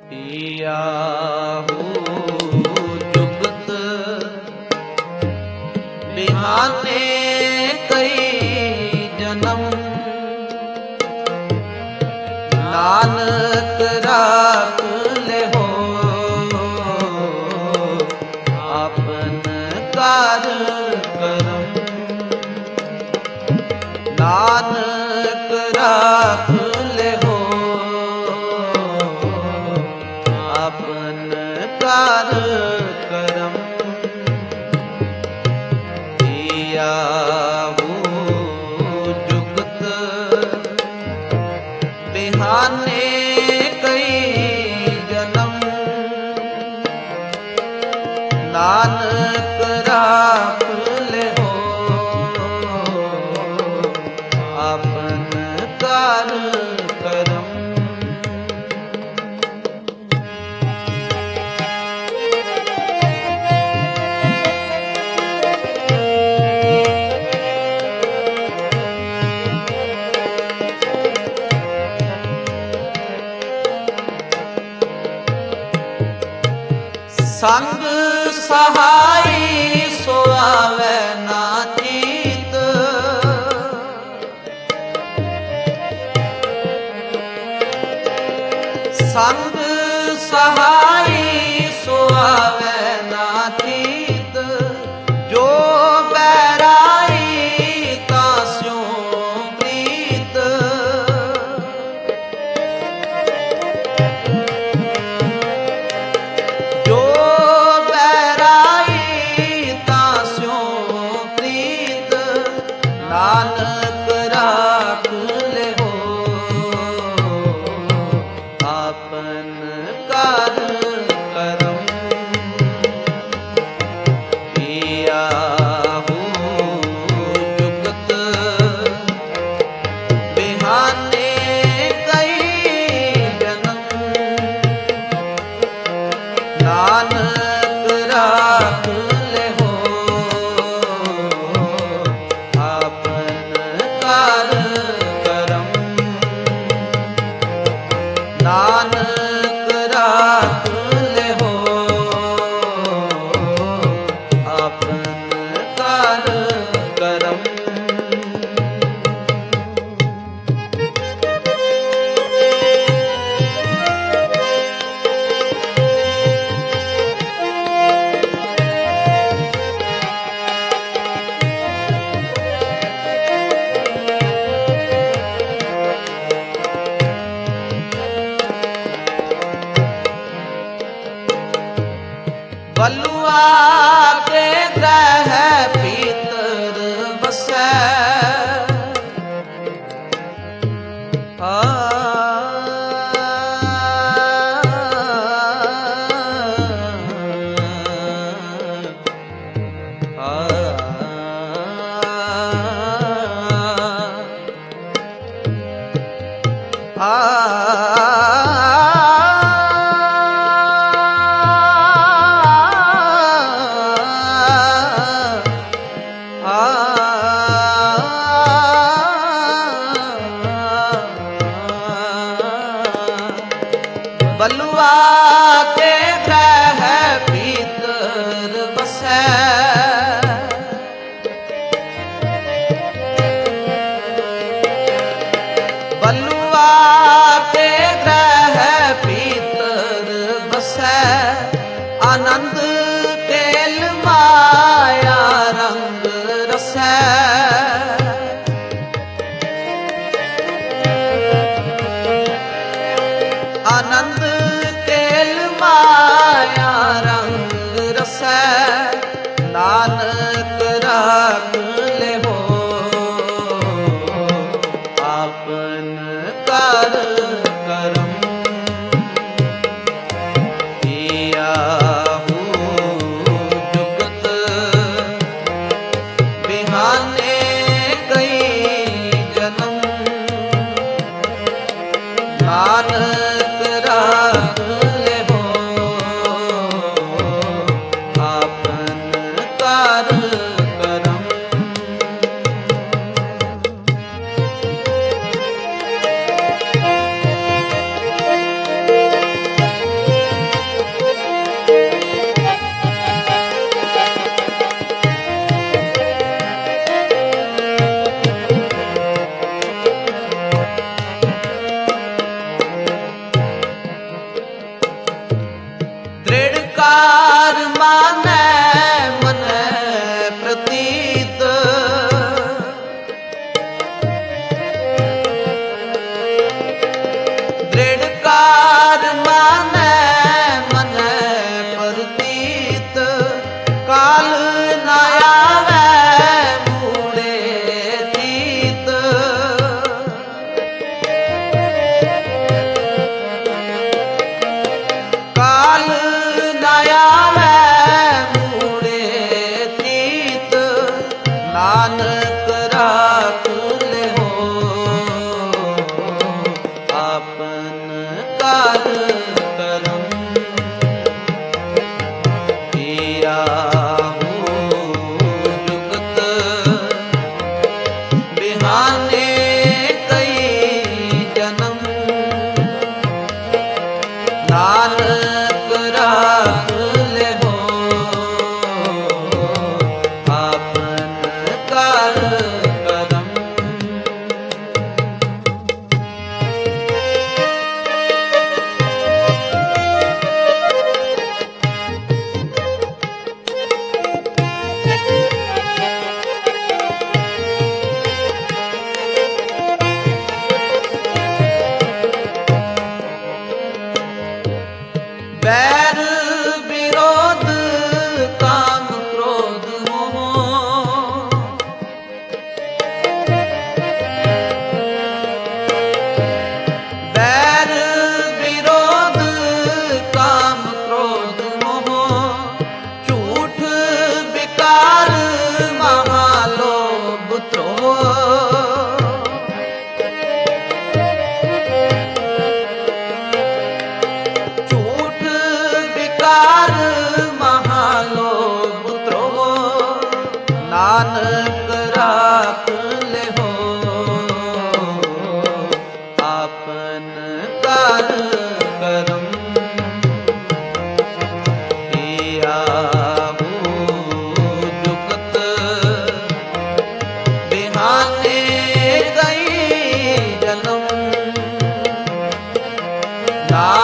ਈਆਹੂ ਜੁਗਤ ਬਿਹਾਨੇ ਕਈ ਜਨਮ, ਨਾਨਕ ਰਾਖ ਲਿਹੋ ਆਪਨ ਕਾਰ ਕਰਮ। ਨਾਨਕ ਰਾਖ ਲਿਹੋ ਆਪਨ ਕਾਰ ਕਰਮ। ਈਆਹੂ ਜੁਗਤ ਬਿਹਾਨੇ ਕਈ ਜਨਮ, ਨਾਨਕ ਰਾਖ ਲਿਹੋ ਆਪਨ ਕਾਰ ਕਰਮ। ਸੰਗ ਸਹਾਈ ਸੋ ਆਵੈ ਨਾ ਚੀਤ, ਸੰਗ ਸਹਾਈ ਸੋ ਆਵੈ ਨਾ ਚੀਤ। ਜੋ ਬੈਰਾਈ ਤਾਂ ਸਿਉ ਪ੍ਰੀਤ, ਜੋ ਨਾਨਕ ਰਾਖ ਲਿਹੋ ਆਪਨ ਕਾਰ ਕਰਮ। ਈਆਹੂ ਜੁਗਤ ਬਿਹਾਨੇ ਕਈ ਜਨਮ, ਨਾਨਕ ਰਾਖ ਲਿਹੋ ਆਪਨ ਕਾਰ ਕਰਮ। ਨਾਨਕ ਰਾਖ ਲਿਹੋ ਆਪਨ ਕਾਰ ਕਰਮ। ਬਲੂਆ ਕੇ ਗ੍ਰਹਿ ਭੀਤਰ ਬਸੈ, ਬਲੂਆ ਕੇ ਗ੍ਰਹਿ ਭੀਤਰ ਬਸੈ, ਬਲੂਆ ਕੇ ਗ੍ਰਹਿ ਭੀਤਰ ਬਸੈ। ਆਨੰਦ ਕੇਲ ਮਾਇਆ ਰੰਗ ਰਸੈ, ਆਨੰਦ ਕੇਲ ਮਾਇਆ ਰੰਗ ਰਸੈ। ਨਾਨਕ ਰਾਖ ਲਿਹੋ ਆਪਨ ਕਾਰ ਕਰਮ। ਈਆਹੂ ਜੁਗਤ ਬਿਹਾਨੇ ਕਈ ਜਨਮ, ਨਾਨਕ ਰਾਖ ਲਿਹੋ ਆਪਨ ਕਾਰ ਕਰਮ। कार करम किया हो जुगत बिहाने कई जन्म नानक राख ले हो आपन कार करम बैर विरोध काम क्रोध मोह बैर विरोध काम क्रोध मोह झूठ विकार महालोभ द्रोह महालोभ द्रोह नानक राख ले हो आपन कार करम किया हो जुगत बिहाने गई जन्म